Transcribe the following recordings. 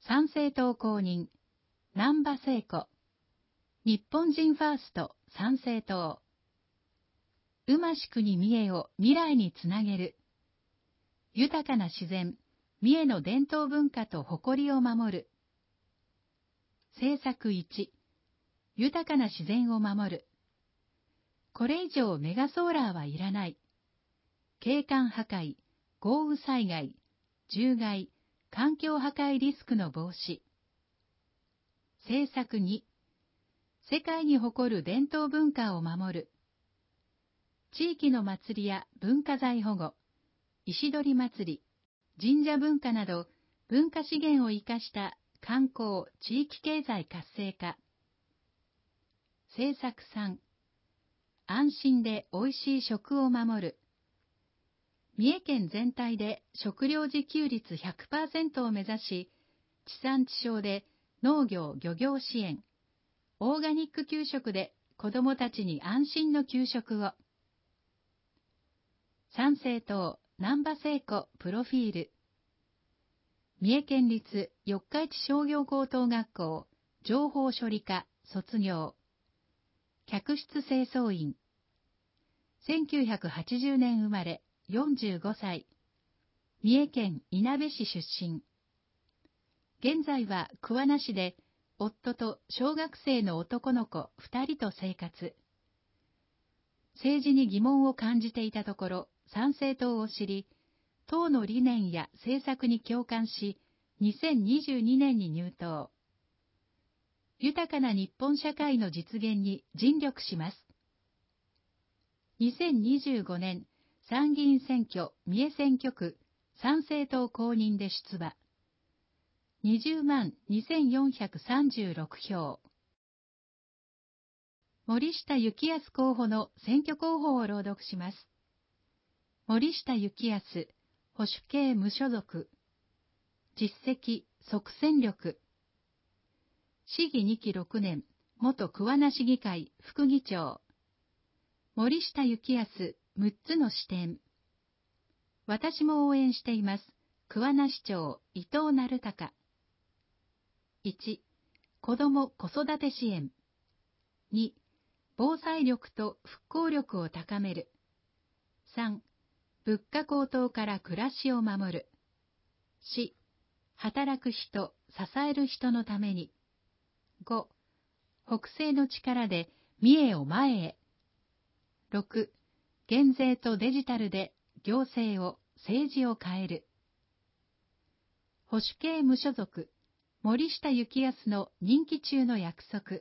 参政党公認、難波聖子。日本人ファースト参政党。うまし国三重を未来につなげる。豊かな自然、三重の伝統文化と誇りを守る。政策1、豊かな自然を守る。これ以上メガソーラーはいらない。景観破壊、豪雨災害、獣害、環境破壊リスクの防止。政策2、世界に誇る伝統文化を守る。地域の祭りや文化財保護、石鳥祭り、神社文化など文化資源を生かした観光・地域経済活性化。政策3、安心でおいしい食を守る。三重県全体で食料自給率 100% を目指し、地産地消で農業・漁業支援、オーガニック給食で子どもたちに安心の給食を。参政党難波聖子プロフィール。三重県立四日市商業高等学校情報処理科卒業。客室清掃員。1980年生まれ、45歳。三重県いなべ市出身。現在は桑名市で夫と小学生の男の子2人と生活。政治に疑問を感じていたところ、参政党を知り、党の理念や政策に共感し、2022年に入党。豊かな日本社会の実現に尽力します。2025年参議院選挙三重選挙区参政党公認で出馬。20万2436票。森下幸康候補の選挙候補を朗読します。森下幸康、保守系無所属。実績、即戦力。市議2期6年、元桑名市議会副議長。森下幸康、6つの視点。私も応援しています。桑名市長、伊藤成孝。1、子ども・子育て支援。2、防災力と復興力を高める。3、物価高騰から暮らしを守る。4、働く人、支える人のために。5、北西の力で三重を前へ。6、減税とデジタルで行政を、政治を変える。保守系無所属、森下幸康の任期中の約束。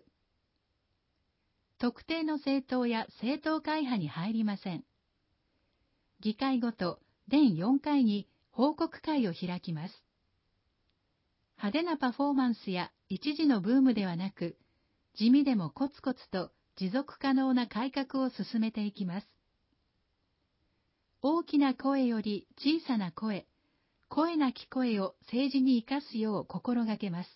特定の政党や政党会派に入りません。議会ごと年4回に報告会を開きます。派手なパフォーマンスや一時のブームではなく、地味でもコツコツと持続可能な改革を進めていきます。大きな声より小さな声、声なき声を政治に生かすよう心がけます。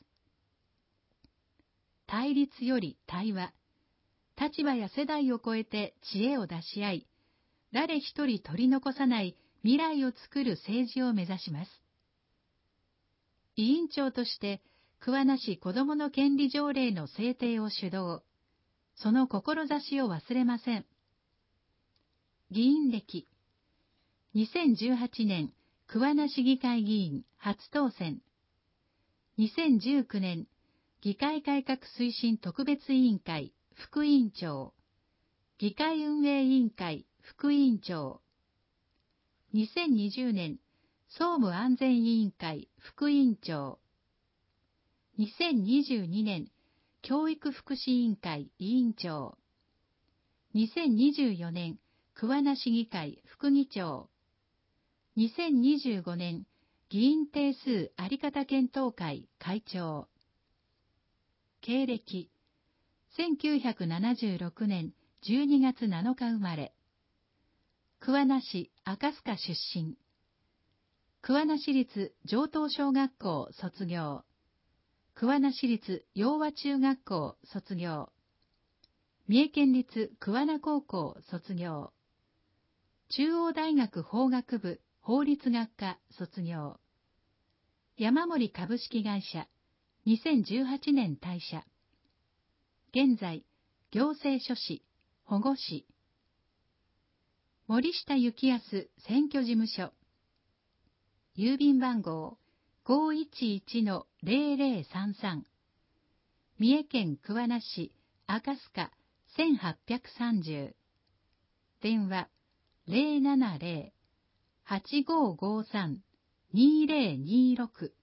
対立より対話、立場や世代を超えて知恵を出し合い、誰一人取り残さない未来を作る政治を目指します。委員長として、桑名市子どもの権利条例の制定を主導。その志を忘れません。議員歴。2018年、桑名市議会議員初当選。2019年、議会改革推進特別委員会副委員長。議会運営委員会副委員長。2020年、総務安全委員会副委員長。2022年、教育福祉委員会委員長。2024年、桑名市議会副議長。2025年、議員定数あり方検討会会長。経歴。1976年12月7日生まれ。桑名市赤須賀出身。桑名市立城東小学校卒業。桑名市立洋和中学校卒業。三重県立桑名高校卒業。中央大学法学部法律学科卒業。山森株式会社 2018年退社。現在、行政書士、保護士。森下幸康選挙事務所。郵便番号511-0033。三重県桑名市赤須賀1830。電話070-8553-2026。